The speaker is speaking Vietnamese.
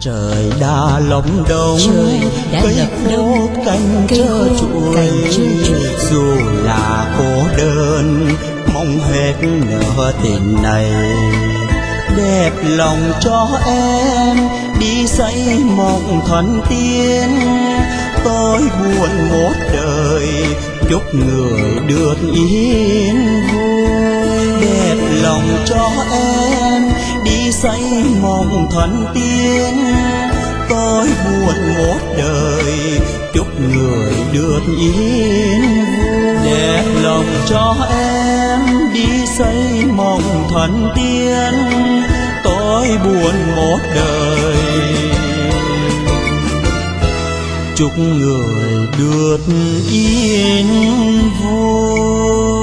Trời đã lộng đông, cây khô cành trơ trụi, dù là cô đơn mong hết nửa tình này. Đẹp lòng cho em đi xây mộng thuần tiên, tôi buồn một đời chúc người được yên vui. Đẹp lòng cho em đi xây mộng thuần tiên, tôi buồn một đời chúc người được yên vui. Đẹp lòng cho em đi xây mộng thuần tiên, tôi buồn một đời chúc người được yên vui.